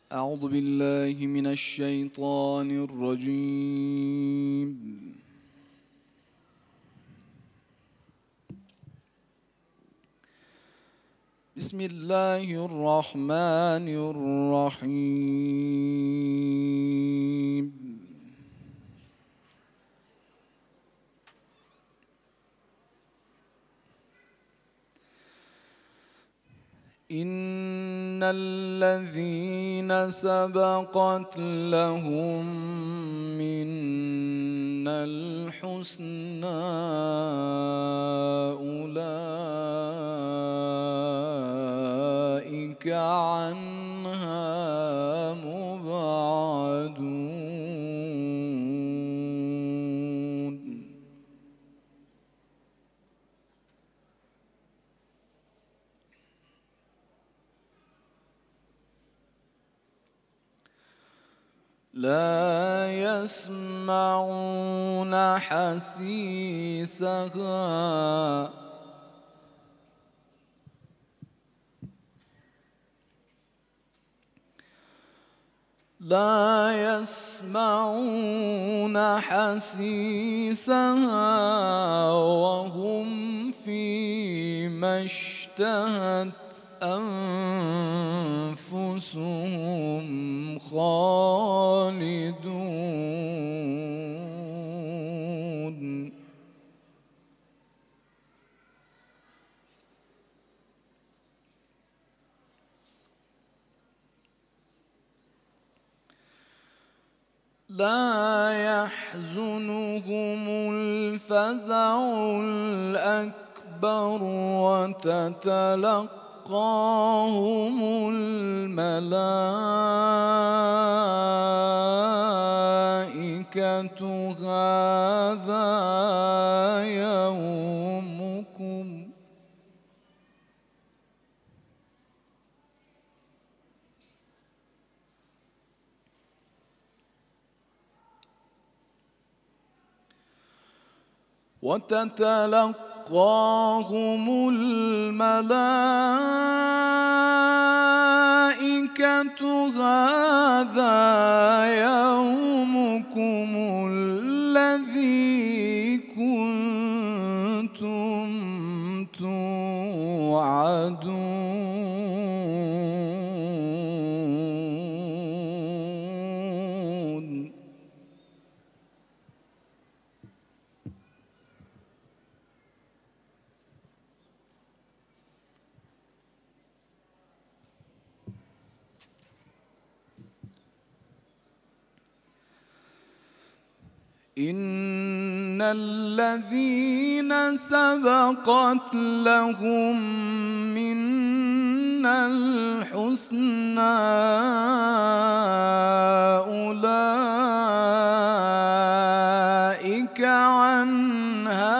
أعوذ بالله من الشيطان الرجيم. بسم الله الرحمن الرحيم. إن الذين سبقت لهم منا الحسنى أولئك عنها مبعدون. لا يسمعون حسيسها وهم فيما اشتهت أنفسهم خالدون. لا يحزنهم الفزع الأكبر وتتلقاهم الملائكة هذا يومكم. وتتلقاهم الملائكة هذا يومكم الذي كنتم توعدون. إن الذين سبقت لهم منا الحسنى أولئك عنها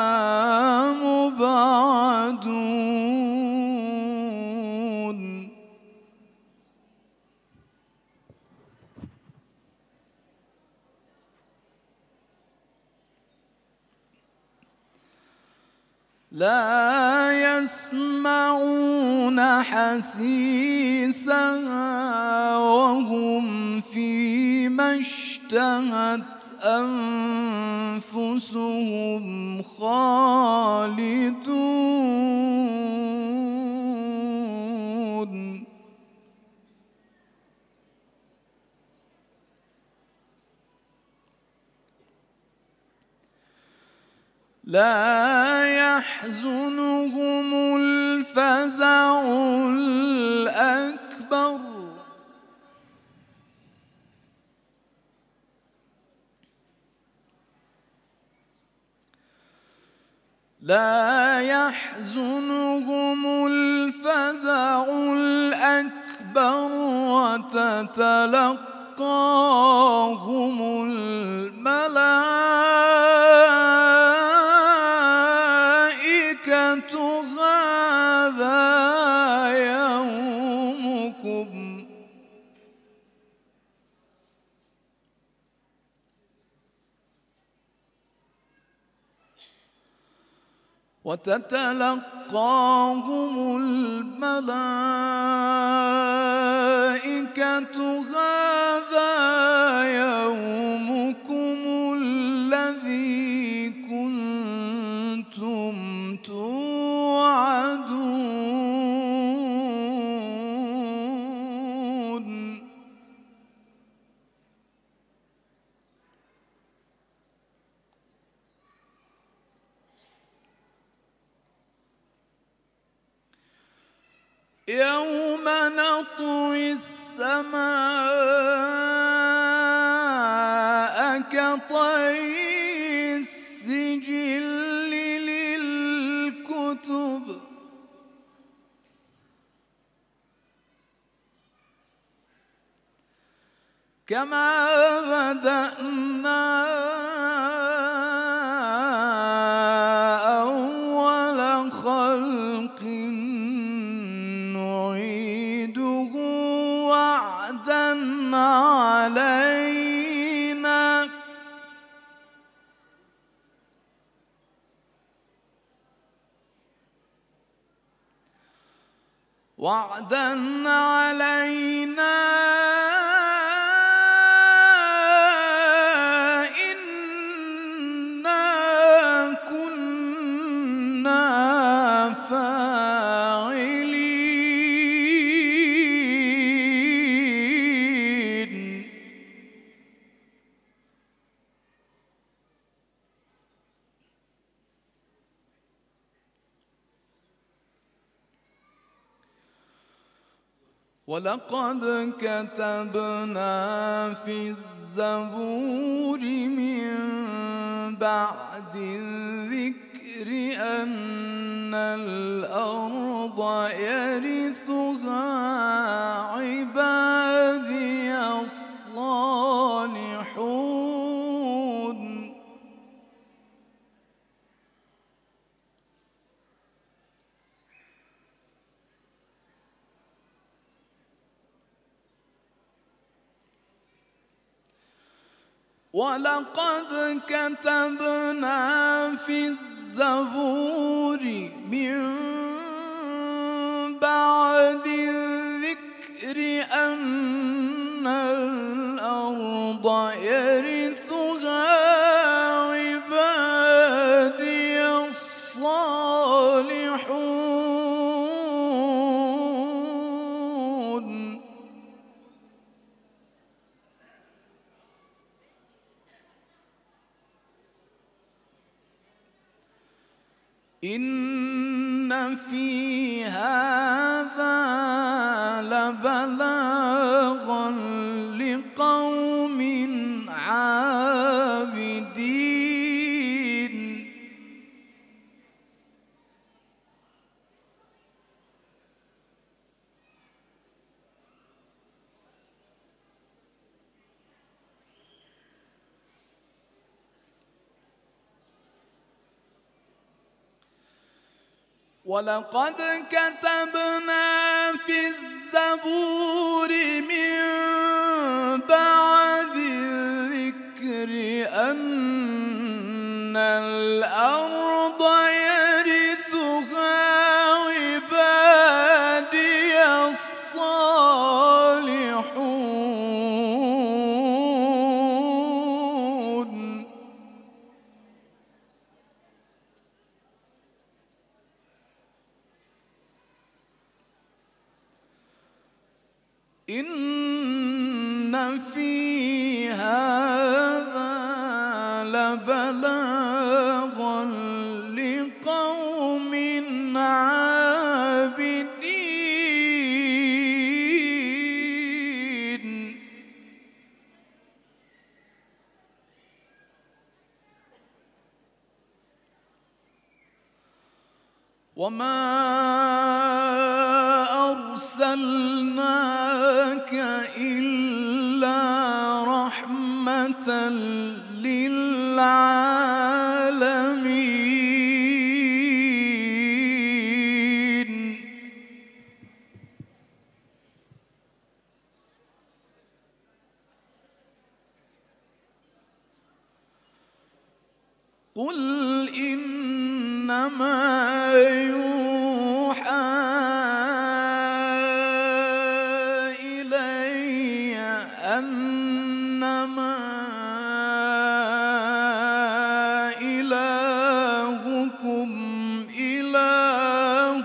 مبعدون. لا يسمعون حسيسها وهم فيما اشتهت أنفسهم خالدون. لا يحزنهم الفزع الأكبر وتتلقاهم الملائكة هذا يومكم. وتتلقاهم الملائكة هذا يومكم الذي كنتم توعدون يوم نطوي السماء كطي السجل للكتب كما بدأنا أول خلق نعيده وعدا علينا إنا كنا فاعلين ولقد كتبنا في الزبور من بعد الذكر أن الأرض يرثها عبادي الصالحون ولقد كتبنا في الزبور من بعد الذكر أن الأرض يرثها عبادي الصالحون إن في هذا لبلاغا لقوم عابدين ولقد كتبنا في الزبور من بعد الذكر أن الأرض يرثها عبادي الصالحون إن في هذا لبلاغا لقوم عابدين وما أرسلناك إلا رحمة للعالمين قل إنما يوحى إلي أنما إلهكم إله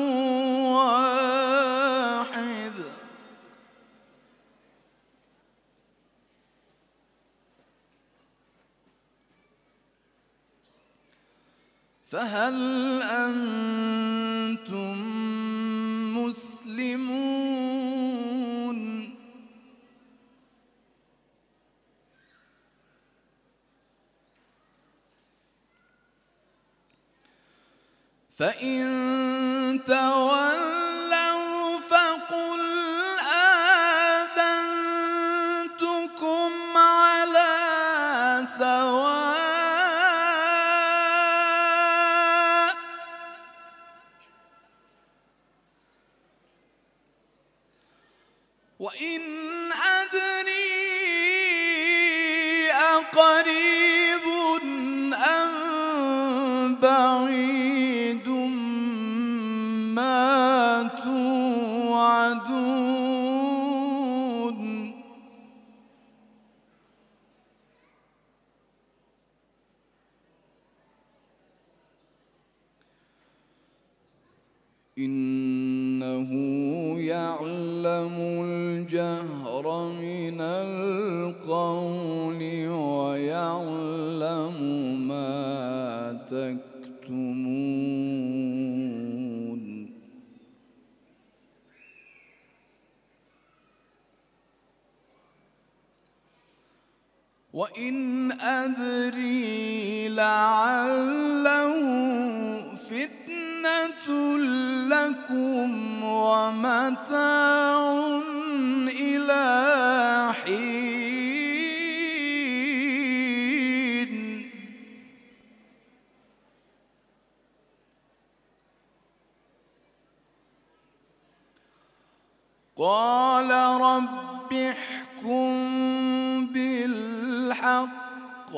واحد فهل أنتم مسلمون؟ فإن تولوا فقل آذنتكم على سواء وإن أدري أقريب أم بعيد ما توعدون إنه يعلم الجهر من القول ويعلم ما تكتمون وإن أدري لعله فتنة لكم ومتاع إلى حين قال رب احكم بالحق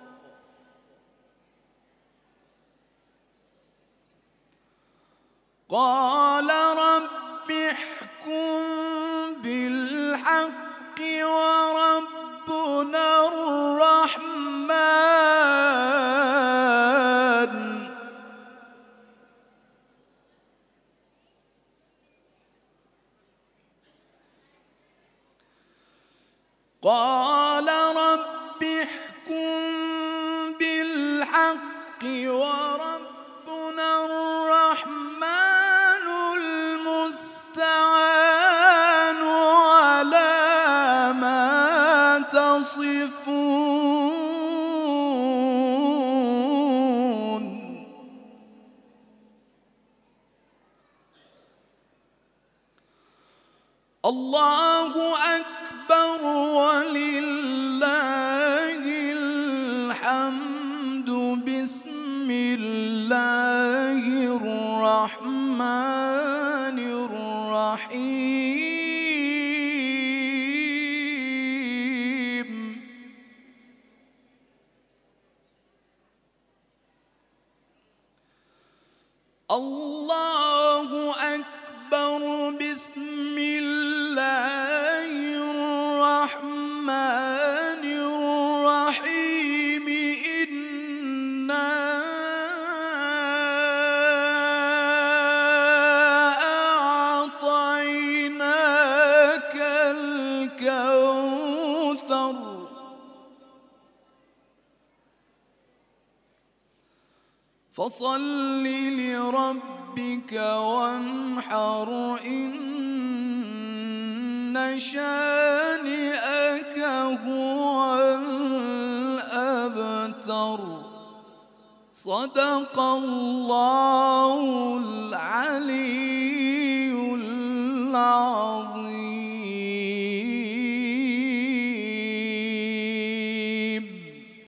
قال رب احكم بالحق وربنا الرحمن قال رب احكم بالحق وربنا الرحمن المستعان على ما تصفون الله أكبر ولله الحمد بسم الله الرحمن الرحيم الله أكبر بسم الله الرحمن الرحيم إنا أعطيناك الكوثر فصل لربك وانحر إن شانئك هو الأبتر صدق الله العلي العظيم.